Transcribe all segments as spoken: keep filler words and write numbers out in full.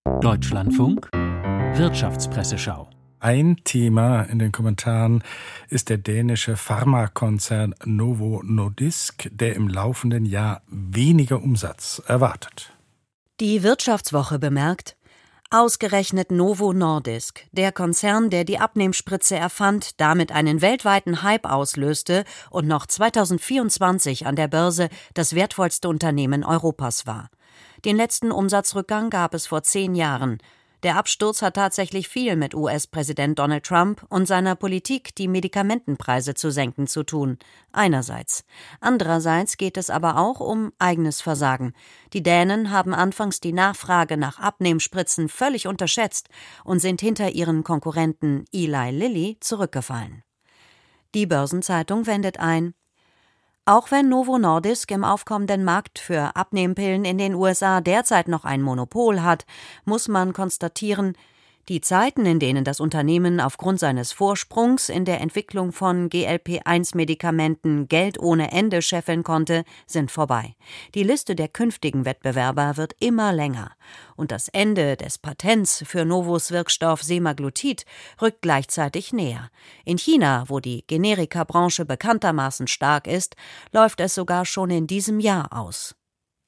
Deutschlandfunk Wirtschaftspresseschau. Ein Thema in den Kommentaren ist der dänische Pharmakonzern Novo Nordisk, der im laufenden Jahr weniger Umsatz erwartet. Die Wirtschaftswoche bemerkt: Ausgerechnet Novo Nordisk, der Konzern, der die Abnehmspritze erfand, damit einen weltweiten Hype auslöste und noch zweitausendvierundzwanzig an der Börse das wertvollste Unternehmen Europas war. Den letzten Umsatzrückgang gab es vor zehn Jahren. Der Absturz hat tatsächlich viel mit U S-Präsident Donald Trump und seiner Politik, die Medikamentenpreise zu senken, zu tun. Einerseits. Andererseits geht es aber auch um eigenes Versagen. Die Dänen haben anfangs die Nachfrage nach Abnehmspritzen völlig unterschätzt und sind hinter ihren Konkurrenten Eli Lilly zurückgefallen. Die Börsenzeitung wendet ein: Auch wenn Novo Nordisk im aufkommenden Markt für Abnehmpillen in den U S A derzeit noch ein Monopol hat, muss man konstatieren, die Zeiten, in denen das Unternehmen aufgrund seines Vorsprungs in der Entwicklung von G L P eins Medikamenten Geld ohne Ende scheffeln konnte, sind vorbei. Die Liste der künftigen Wettbewerber wird immer länger. Und das Ende des Patents für Novos Wirkstoff Semaglutid rückt gleichzeitig näher. In China, wo die Generika-Branche bekanntermaßen stark ist, läuft es sogar schon in diesem Jahr aus.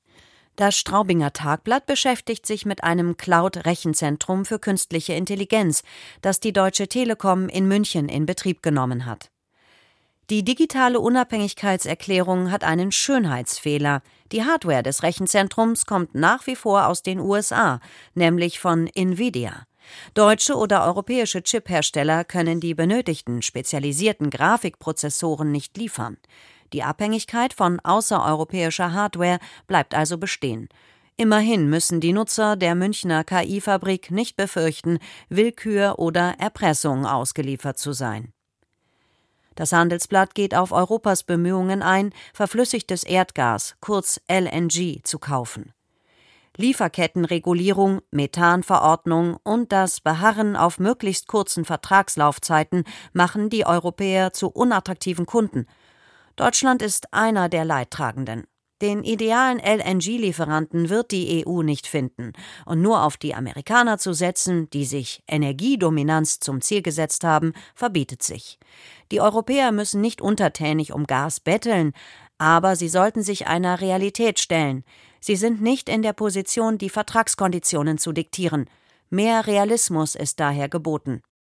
Das Straubinger Tagblatt beschäftigt sich mit einem Cloud-Rechenzentrum für künstliche Intelligenz, das die Deutsche Telekom in München in Betrieb genommen hat. Die digitale Unabhängigkeitserklärung hat einen Schönheitsfehler. Die Hardware des Rechenzentrums kommt nach wie vor aus den U S A, nämlich von Nvidia. Deutsche oder europäische Chiphersteller können die benötigten spezialisierten Grafikprozessoren nicht liefern. Die Abhängigkeit von außereuropäischer Hardware bleibt also bestehen. Immerhin müssen die Nutzer der Münchner K I-Fabrik nicht befürchten, Willkür oder Erpressung ausgeliefert zu sein. Das Handelsblatt geht auf Europas Bemühungen ein, verflüssigtes Erdgas, kurz L N G, zu kaufen. Lieferkettenregulierung, Methanverordnung und das Beharren auf möglichst kurzen Vertragslaufzeiten machen die Europäer zu unattraktiven Kunden. Deutschland ist einer der Leidtragenden. Den idealen L N G-Lieferanten wird die E U nicht finden. Und nur auf die Amerikaner zu setzen, die sich Energiedominanz zum Ziel gesetzt haben, verbietet sich. Die Europäer müssen nicht untertänig um Gas betteln, aber sie sollten sich einer Realität stellen. Sie sind nicht in der Position, die Vertragskonditionen zu diktieren. Mehr Realismus ist daher geboten.